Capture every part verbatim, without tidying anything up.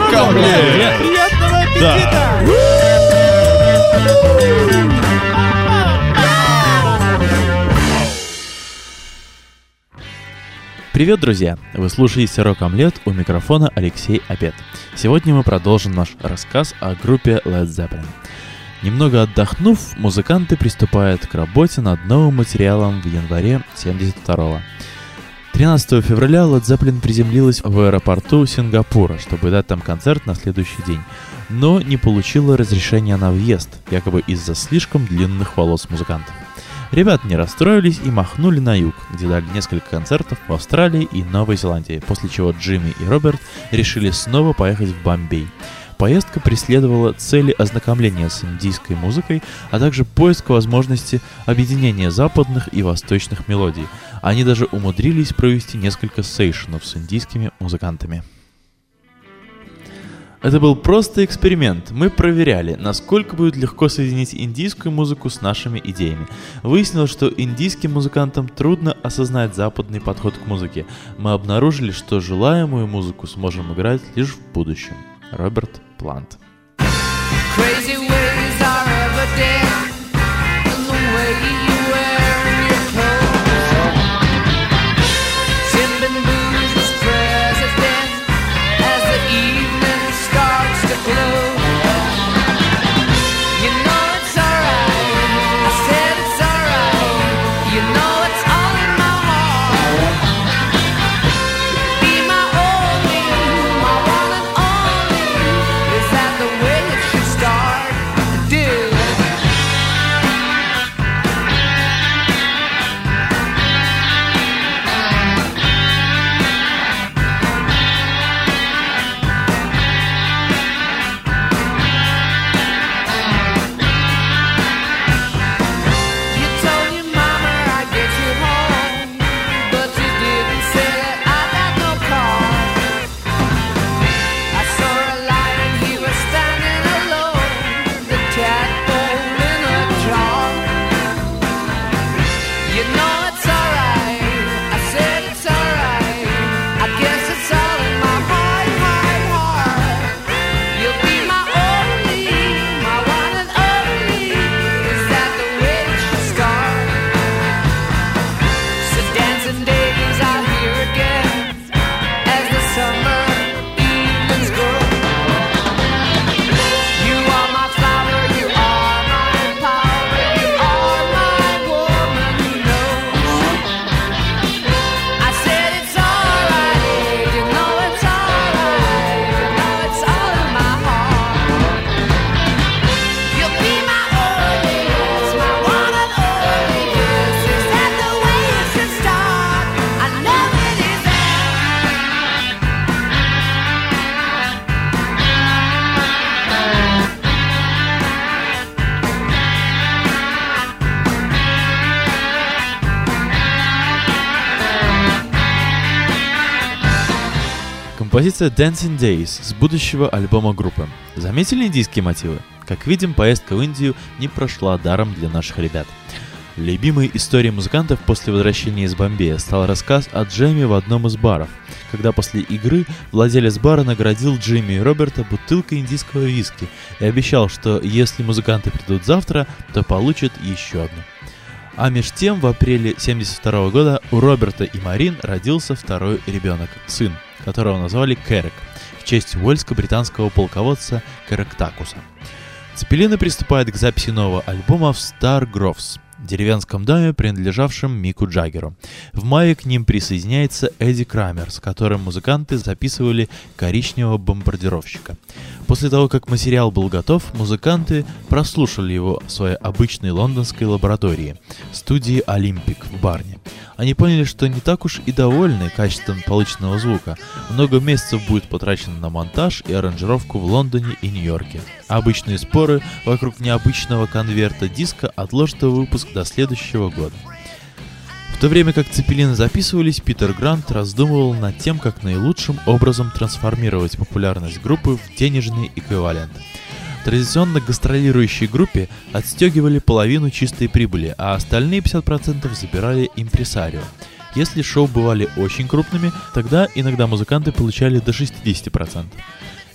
Рок-омлет! Приятного аппетита! Да. Привет, друзья! Вы слушаете «Рок-омлет», у микрофона Алексей Обед. Сегодня мы продолжим наш рассказ о группе Led Zeppelin. Немного отдохнув, музыканты приступают к работе над новым материалом в январе семьдесят второго. тринадцатого февраля Led Zeppelin приземлилась в аэропорту Сингапура, чтобы дать там концерт на следующий день, но не получила разрешения на въезд, якобы из-за слишком длинных волос музыкантов. Ребята не расстроились и махнули на юг, где дали несколько концертов в Австралии и Новой Зеландии, после чего Джимми и Роберт решили снова поехать в Бомбей. Поездка преследовала цели ознакомления с индийской музыкой, а также поиск возможности объединения западных и восточных мелодий. Они даже умудрились провести несколько сейшенов с индийскими музыкантами. Это был просто эксперимент. Мы проверяли, насколько будет легко соединить индийскую музыку с нашими идеями. Выяснилось, что индийским музыкантам трудно осознать западный подход к музыке. Мы обнаружили, что желаемую музыку сможем играть лишь в будущем. Роберт Плант. Композиция Dancing Days с будущего альбома группы. Заметили индийские мотивы? Как видим, поездка в Индию не прошла даром для наших ребят. Любимой историей музыкантов после возвращения из Бомбея стал рассказ о Джеме в одном из баров, когда после игры владелец бара наградил Джимми и Роберта бутылкой индийского виски и обещал, что если музыканты придут завтра, то получат еще одну. А меж тем, в апреле семьдесят второго года у Роберта и Марин родился второй ребенок, сын, которого назвали Керек, в честь уэльско-британского полководца Керектакуса. Цепелины приступают к записи нового альбома в Star Groves, деревенском доме, принадлежавшем Мику Джаггеру. В мае к ним присоединяется Эдди Крамер, с которым музыканты записывали «Коричневого бомбардировщика». После того, как материал был готов, музыканты прослушали его в своей обычной лондонской лаборатории, студии «Олимпик» в Барне. Они поняли, что не так уж и довольны качеством полученного звука. Много месяцев будет потрачено на монтаж и аранжировку в Лондоне и Нью-Йорке. А обычные споры вокруг необычного конверта диска отложат его выпуск до следующего года. В то время как Цепелины записывались, Питер Грант раздумывал над тем, как наилучшим образом трансформировать популярность группы в денежный эквивалент. Традиционно гастролирующей группе отстегивали половину чистой прибыли, а остальные пятьдесят процентов забирали импресарио. Если шоу бывали очень крупными, тогда иногда музыканты получали до шестьдесят процентов.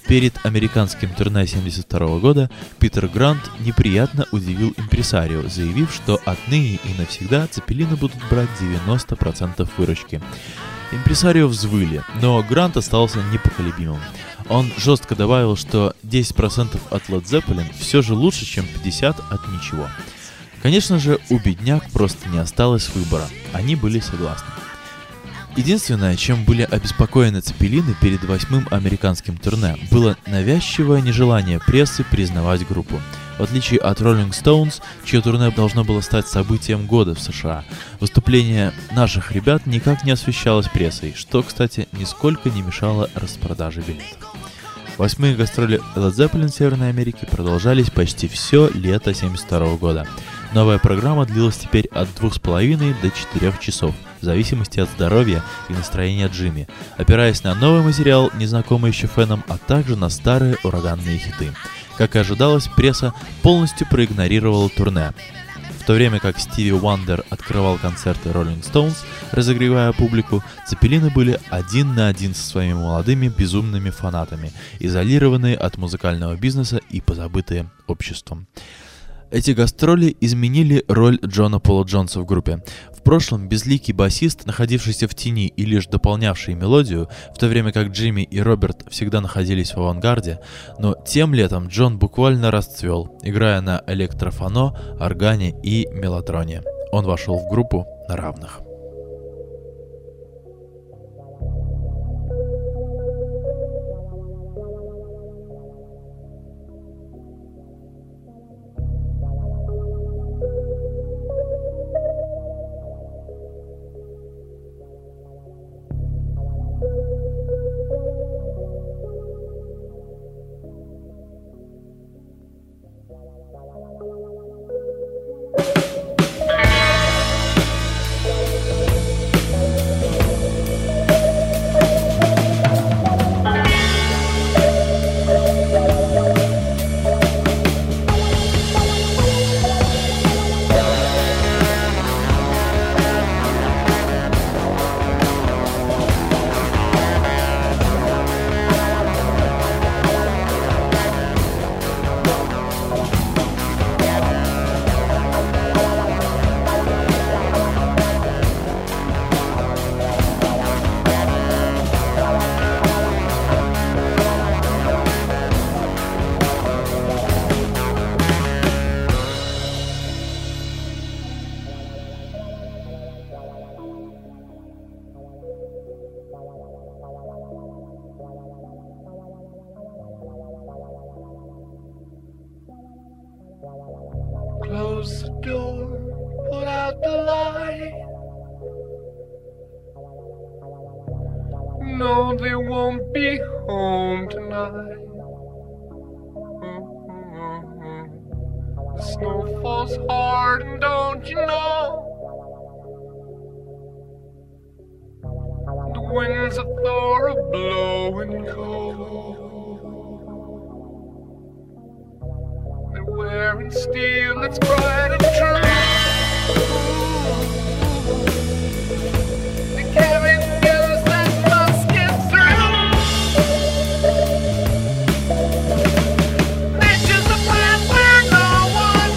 Перед американским турне семьдесят второго года Питер Грант неприятно удивил импресарио, заявив, что отныне и навсегда Цеппелины будут брать девяносто процентов выручки. Импресарио взвыли, но Грант остался непоколебимым. Он жестко добавил, что десять процентов от Led Zeppelin все же лучше, чем пятьдесят процентов от ничего. Конечно же, у бедняк просто не осталось выбора, они были согласны. Единственное, чем были обеспокоены Цеппелины перед восьмым американским турне, было навязчивое нежелание прессы признавать группу. В отличие от Rolling Stones, чье турне должно было стать событием года в США, выступление наших ребят никак не освещалось прессой, что, кстати, нисколько не мешало распродаже билетов. Восьмые гастроли Led Zeppelin в Северной Америке продолжались почти все лето семьдесят второго года. Новая программа длилась теперь от двух с половиной до четырех часов, в зависимости от здоровья и настроения Джимми, опираясь на новый материал, незнакомый еще фенам, а также на старые ураганные хиты. Как и ожидалось, пресса полностью проигнорировала турне, в то время как Стиви Уандер открывал концерты Rolling Stones, разогревая публику, Цеппелины были один на один со своими молодыми безумными фанатами, изолированные от музыкального бизнеса и позабытые обществом. Эти гастроли изменили роль Джона Пола Джонса в группе. В прошлом безликий басист, находившийся в тени и лишь дополнявший мелодию, в то время как Джимми и Роберт всегда находились в авангарде, но тем летом Джон буквально расцвел, играя на электрофоно, органе и мелатроне. Он вошел в группу на равных. Close the door, put out the light. No, they won't be home tonight. Mm-hmm. The snow falls hard, and don't you know? The winds of Thor are blowing cold. Wearing steel that's bright and true. They carry skills that must get through. They choose the path where no one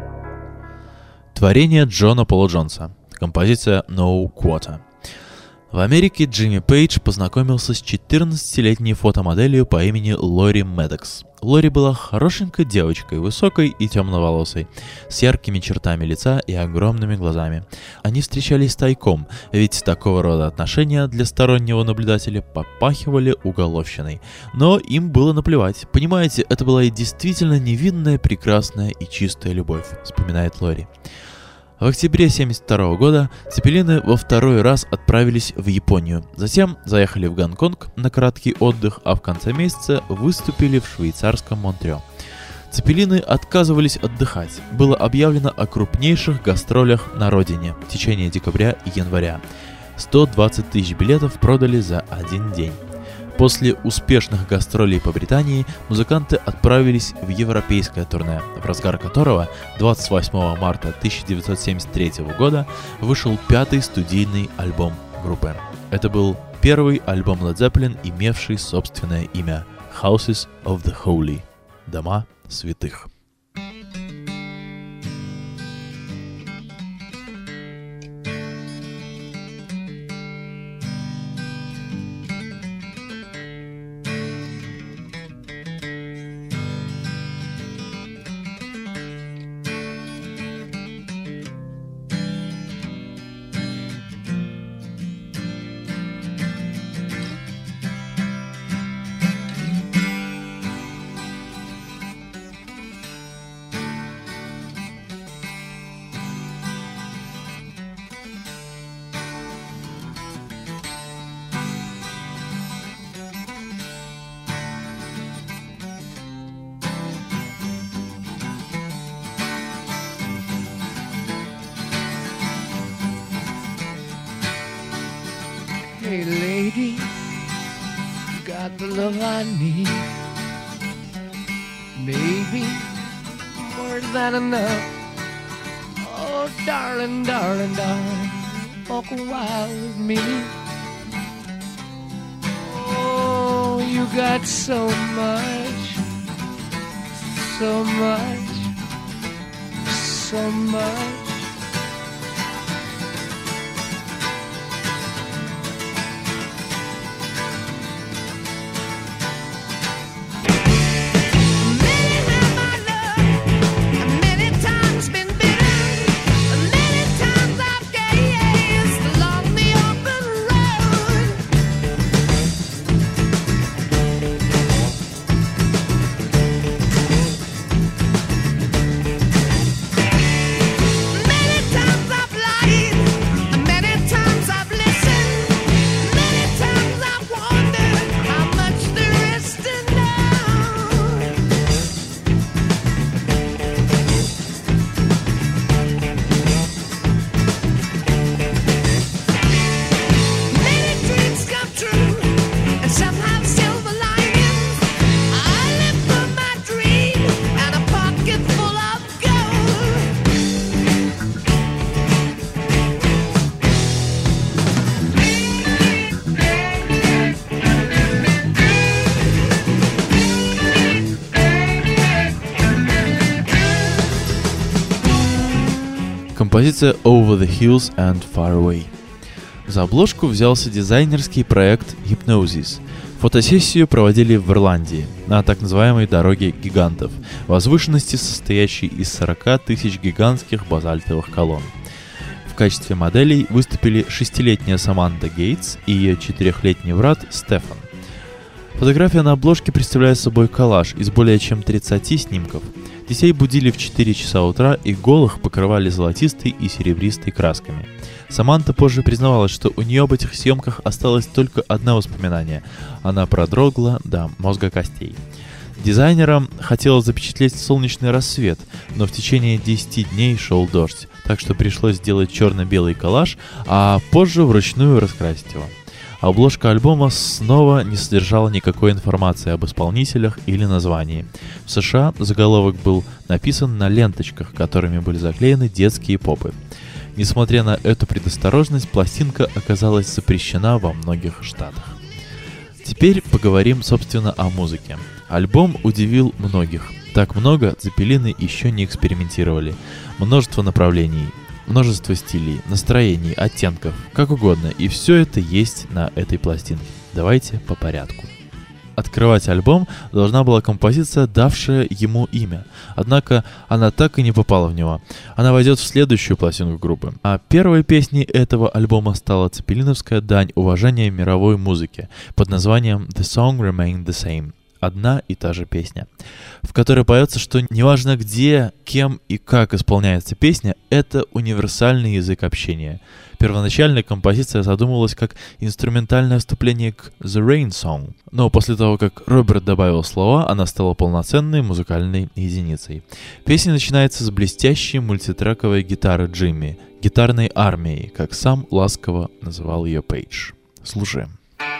Творение Джона Пола Джонса. Композиция No Quarter. В Америке Джимми Пейдж познакомился с четырнадцатилетней фотомоделью по имени Лори Медекс. Лори была хорошенькой девочкой, высокой и темноволосой, с яркими чертами лица и огромными глазами. Они встречались тайком, ведь такого рода отношения для стороннего наблюдателя попахивали уголовщиной. Но им было наплевать. Понимаете, это была и действительно невинная, прекрасная и чистая любовь, вспоминает Лори. В октябре тысяча девятьсот семьдесят второго года Цеппелины во второй раз отправились в Японию. Затем заехали в Гонконг на краткий отдых, а в конце месяца выступили в швейцарском Монтрео. Цеппелины отказывались отдыхать. Было объявлено о крупнейших гастролях на родине в течение декабря и января. сто двадцать тысяч билетов продали за один день. После успешных гастролей по Британии музыканты отправились в европейское турне, в разгар которого двадцать восьмого марта тысяча девятьсот семьдесят третьего года вышел пятый студийный альбом группы. Это был первый альбом Led Zeppelin, имевший собственное имя — Houses of the Holy — Дома святых. Hey lady, you got the love I need. Maybe more than enough. Oh darling, darling, darling, walk a while with me. Oh, you got so much, so much, so much. Композиция Over the Hills and Far Away. За обложку взялся дизайнерский проект Hypnosis. Фотосессию проводили в Ирландии, на так называемой дороге гигантов, возвышенности, состоящей из сорока тысяч гигантских базальтовых колонн. В качестве моделей выступили шестилетняя Саманта Гейтс и ее четырехлетний брат Стефан. Фотография на обложке представляет собой коллаж из более чем тридцати снимков. Детей будили в четыре часа утра и голых покрывали золотистой и серебристой красками. Саманта позже признавалась, что у нее об этих съемках осталось только одно воспоминание. Она продрогла до мозга костей. Дизайнерам хотелось запечатлеть солнечный рассвет, но в течение десяти дней шел дождь, так что пришлось сделать черно-белый коллаж, а позже вручную раскрасить его. Обложка альбома снова не содержала никакой информации об исполнителях или названии. В США заголовок был написан на ленточках, которыми были заклеены детские попы. Несмотря на эту предосторожность, пластинка оказалась запрещена во многих штатах. Теперь поговорим, собственно, о музыке. Альбом удивил многих. Так много Цеппелины еще не экспериментировали. Множество направлений. Множество стилей, настроений, оттенков, как угодно, и все это есть на этой пластинке. Давайте по порядку. Открывать альбом должна была композиция, давшая ему имя. Однако она так и не попала в него. Она войдет в следующую пластинку группы. А первой песней этого альбома стала цепелиновская дань уважения мировой музыке под названием «The Song Remained the Same». Одна и та же песня, в которой поется, что неважно где, кем и как исполняется песня, это универсальный язык общения. Первоначально композиция задумывалась как инструментальное вступление к The Rain Song, но после того, как Роберт добавил слова, она стала полноценной музыкальной единицей. Песня начинается с блестящей мультитрековой гитары Джимми, гитарной армией, как сам ласково называл ее Пейдж. Слушаем.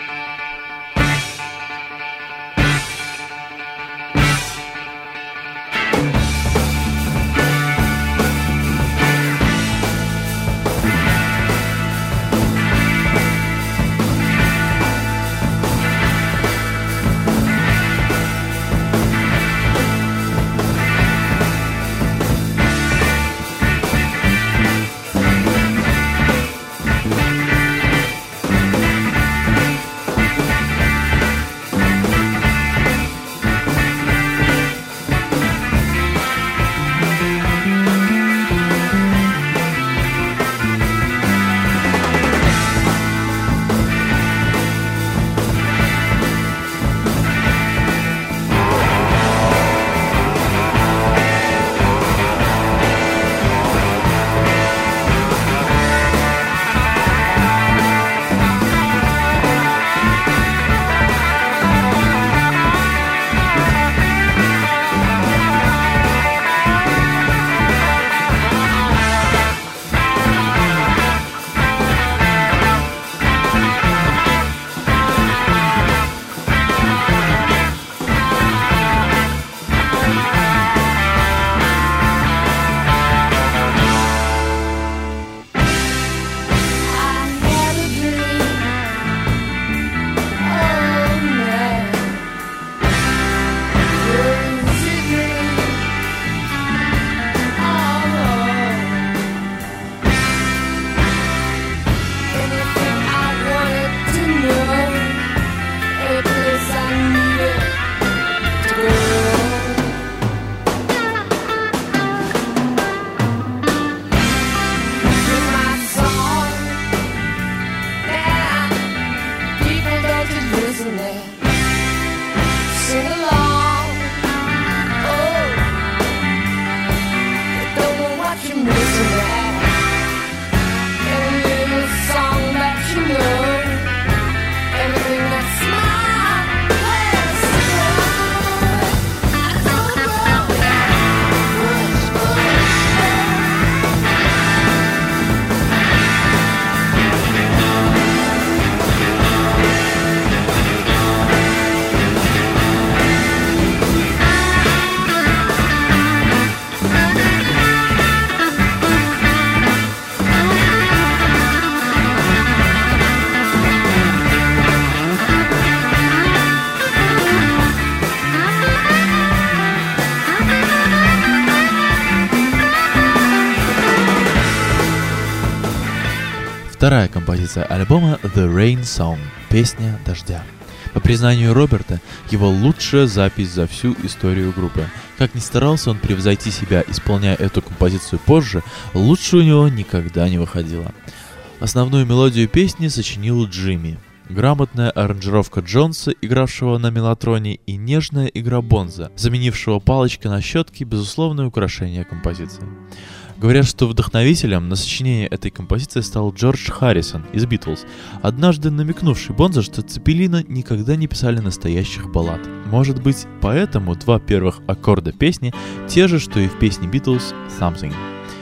Вторая композиция альбома «The Rain Song» — «Песня дождя». По признанию Роберта, его лучшая запись за всю историю группы. Как ни старался он превзойти себя, исполняя эту композицию позже, лучше у него никогда не выходило. Основную мелодию песни сочинил Джимми. Грамотная аранжировка Джонса, игравшего на мелатроне, и нежная игра Бонза, заменившего палочкой на щетке, безусловное украшение композиции. Говорят, что вдохновителем на сочинение этой композиции стал Джордж Харрисон из Битлз, однажды намекнувший Бонзо, что Цепелина никогда не писали настоящих баллад. Может быть, поэтому два первых аккорда песни те же, что и в песне Битлз «Something».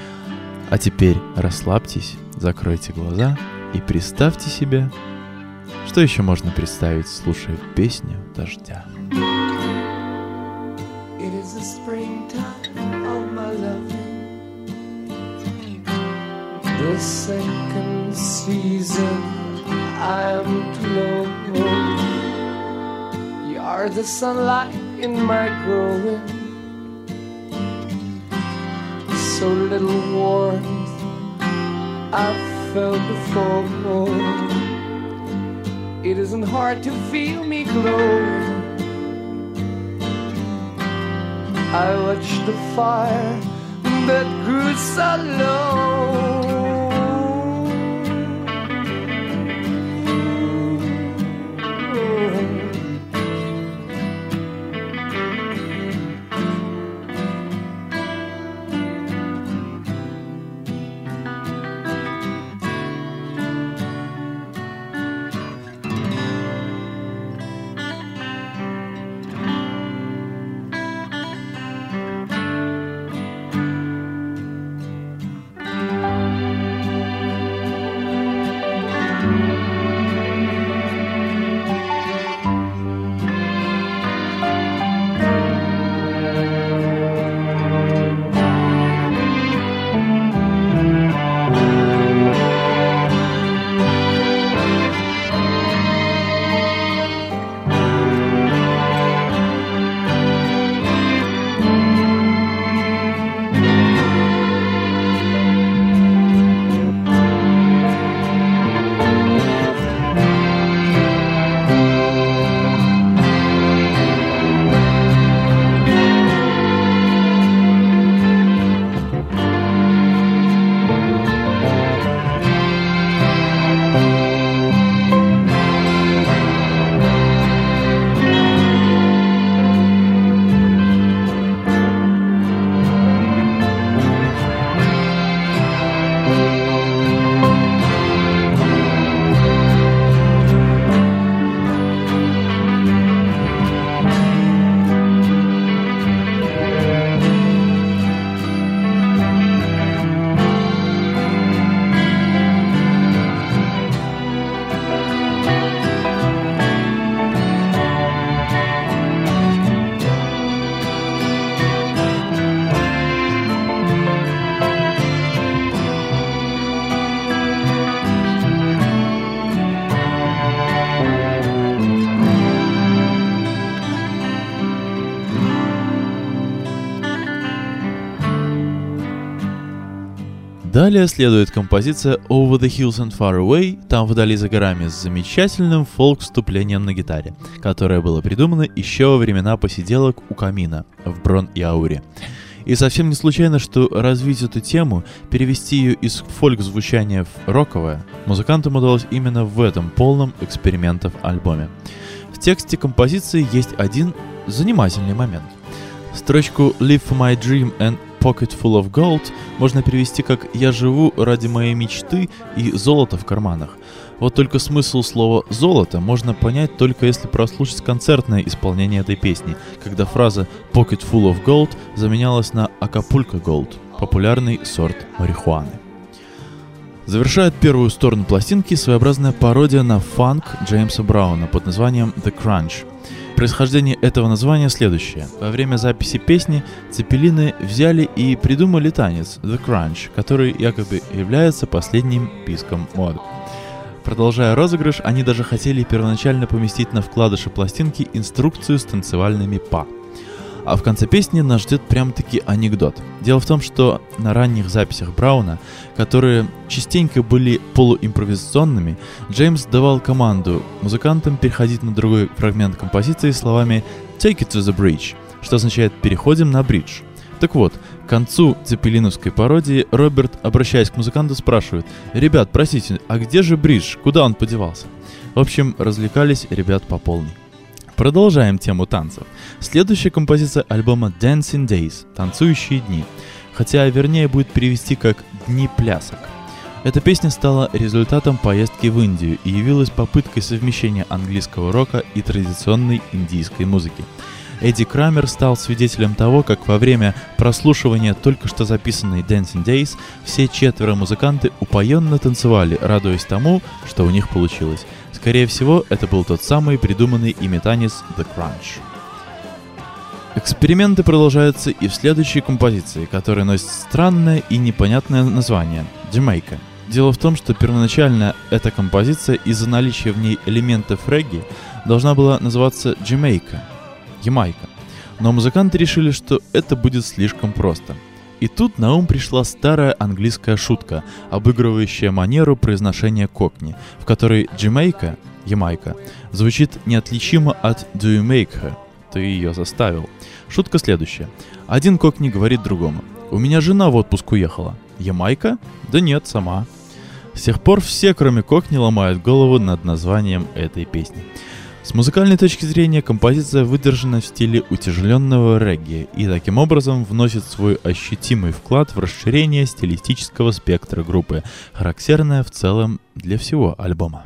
А теперь расслабьтесь, закройте глаза и представьте себе, что еще можно представить, слушая песню дождя. It is the springtime of my love, the second season I'm glowing. You are the sunlight in my growing. So little warmth I've felt before. It isn't hard to feel me glow. I watched the fire that grew so low. Далее следует композиция Over the Hills and Far Away, там вдали за горами, с замечательным фолк-вступлением на гитаре, которое было придумано еще во времена посиделок у камина в Брон-и-Ауре. И совсем не случайно, что развить эту тему, перевести ее из фольк-звучания в роковое, музыкантам удалось именно в этом полном экспериментов альбоме. В тексте композиции есть один занимательный момент. Строчку «Live for my dream and pocket full of gold» можно перевести как «Я живу ради моей мечты и золото в карманах». Вот только смысл слова «золото» можно понять только если прослушать концертное исполнение этой песни, когда фраза «pocket full of gold» заменялась на «Acapulco Gold» — популярный сорт марихуаны. Завершает первую сторону пластинки своеобразная пародия на фанк Джеймса Брауна под названием «The Crunch». Происхождение этого названия следующее. Во время записи песни Цеппелины взяли и придумали танец «The Crunch», который якобы является последним писком моды. Продолжая розыгрыш, они даже хотели первоначально поместить на вкладыше пластинки инструкцию с танцевальными па. А в конце песни нас ждет прям-таки анекдот. Дело в том, что на ранних записях Брауна, которые частенько были полуимпровизационными, Джеймс давал команду музыкантам переходить на другой фрагмент композиции словами «Take it to the bridge», что означает «переходим на бридж». Так вот, к концу цеппелиновской пародии Роберт, обращаясь к музыканту, спрашивает: «Ребят, простите, а где же бридж? Куда он подевался?» В общем, развлекались ребят по полной. Продолжаем тему танцев. Следующая композиция альбома Dancing Days — «Танцующие дни», хотя вернее будет перевести как «Дни плясок». Эта песня стала результатом поездки в Индию и явилась попыткой совмещения английского рока и традиционной индийской музыки. Эдди Крамер стал свидетелем того, как во время прослушивания только что записанной Dancing Days все четверо музыканты упоенно танцевали, радуясь тому, что у них получилось. Скорее всего, это был тот самый придуманный ими танец The Crunch. Эксперименты продолжаются и в следующей композиции, которая носит странное и непонятное название — «Jamaica». Дело в том, что первоначально эта композиция из-за наличия в ней элементов регги должна была называться «Jamaica» — «Ямайка». Но музыканты решили, что это будет слишком просто. И тут на ум пришла старая английская шутка, обыгрывающая манеру произношения кокни, в которой Jamaica, Ямайка, звучит неотличимо от do you make her, ты ее заставил. Шутка следующая. Один кокни говорит другому: у меня жена в отпуск уехала. Ямайка? Да нет, сама. С тех пор все, кроме кокни, ломают голову над названием этой песни. С музыкальной точки зрения композиция выдержана в стиле утяжеленного регги и таким образом вносит свой ощутимый вклад в расширение стилистического спектра группы, характерное в целом для всего альбома.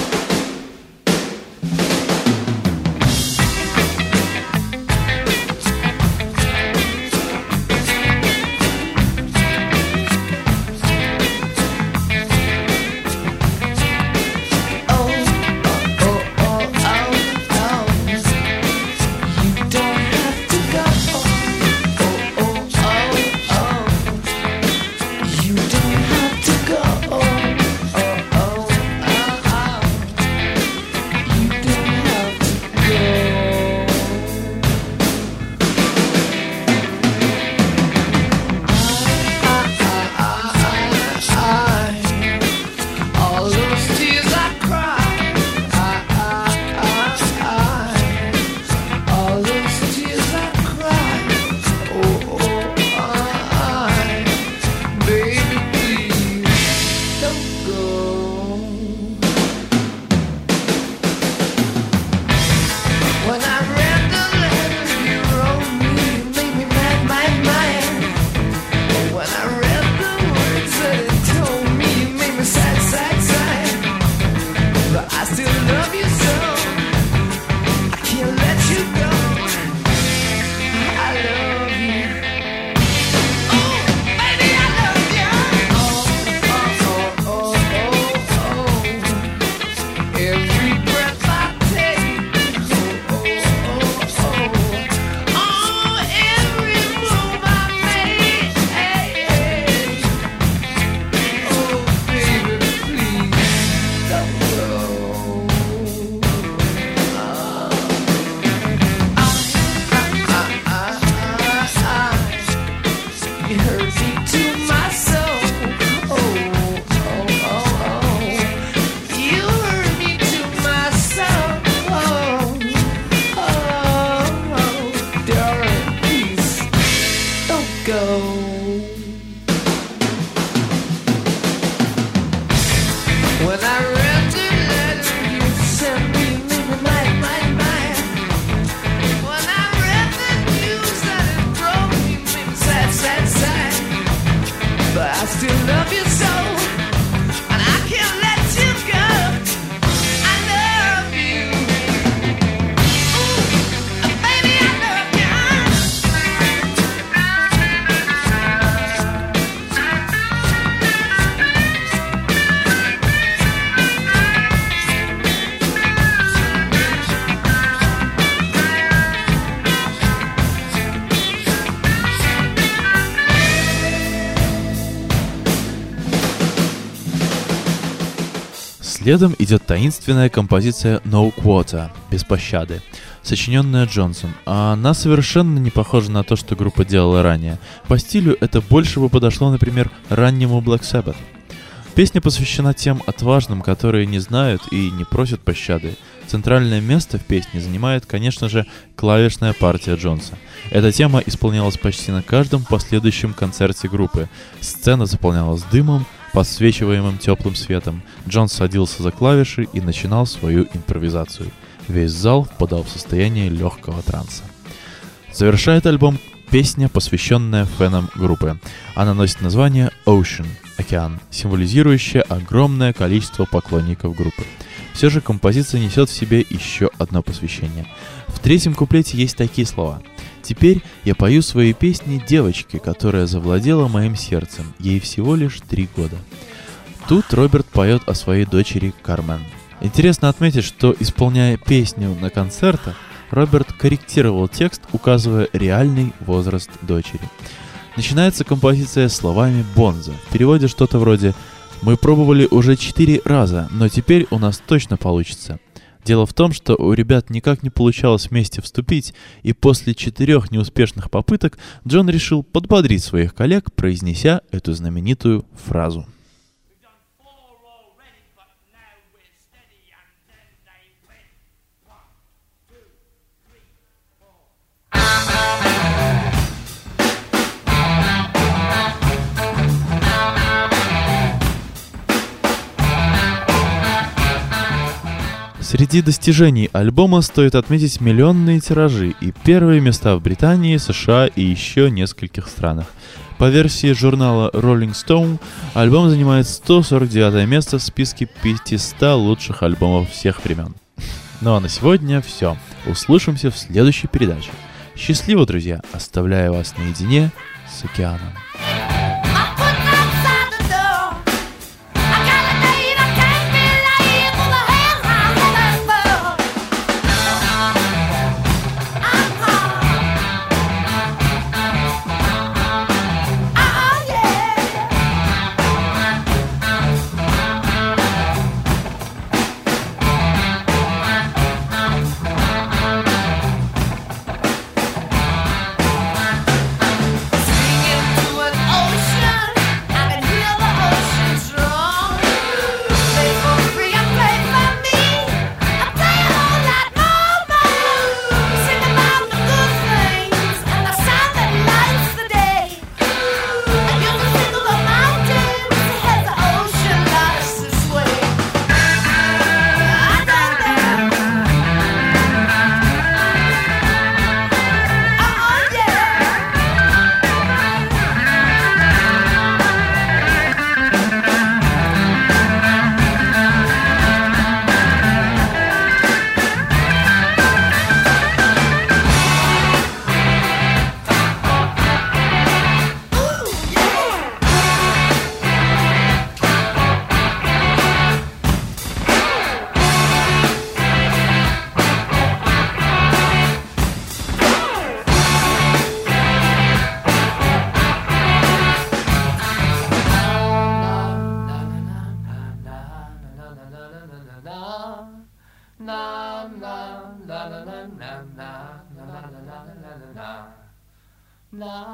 Следом идет таинственная композиция No Quarter, без пощады, сочиненная Джонсом. А она совершенно не похожа на то, что группа делала ранее. По стилю это больше бы подошло, например, раннему Black Sabbath. Песня посвящена тем отважным, которые не знают и не просят пощады. Центральное место в песне занимает, конечно же, клавишная партия Джонса. Эта тема исполнялась почти на каждом последующем концерте группы. Сцена заполнялась дымом, подсвечиваемым теплым светом. Джонс садился за клавиши и начинал свою импровизацию. Весь зал впадал в состояние легкого транса. Завершает альбом песня, посвященная фенам группы. Она носит название Ocean, океан, символизирующее огромное количество поклонников группы. Все же композиция несет в себе еще одно посвящение. В третьем куплете есть такие слова: «Теперь я пою свои песни девочке, которая завладела моим сердцем. Ей всего лишь три года». Тут Роберт поет о своей дочери Кармен. Интересно отметить, что, исполняя песню на концертах, Роберт корректировал текст, указывая реальный возраст дочери. Начинается композиция словами Бонзо. В переводе что-то вроде: «Мы пробовали уже четыре раза, но теперь у нас точно получится». Дело в том, что у ребят никак не получалось вместе вступить, и после четырех неуспешных попыток Джон решил подбодрить своих коллег, произнеся эту знаменитую фразу. Среди достижений альбома стоит отметить миллионные тиражи и первые места в Британии, США и еще нескольких странах. По версии журнала Rolling Stone, альбом занимает сто сорок девятое место в списке пятисот лучших альбомов всех времен. Ну а на сегодня все. Услышимся в следующей передаче. Счастливо, друзья! Оставляю вас наедине с океаном.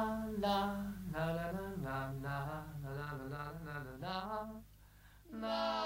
Na